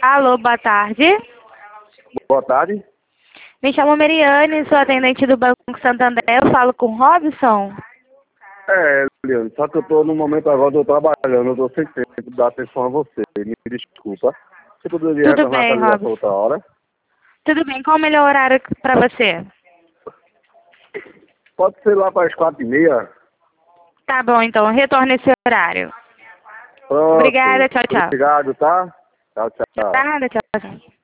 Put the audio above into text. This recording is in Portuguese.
Alô, boa tarde. Boa tarde. Me chamo Mariane, sou atendente do Banco Santander. Eu falo com o Robson? Leandro, só que eu tô no momento agora, eu tô trabalhando, eu tô sem tempo de dar atenção a você. Me desculpa. Você poderia Tudo retornar bem, essa ligação Robson. outra hora? Tudo bem, qual o melhor horário para você? Pode ser lá para as 4h30. Tá bom, então, retorne esse horário. Pronto. Obrigada, tchau, tchau. Obrigado, tá? Tchau, tchau. Nada, tchau, tchau.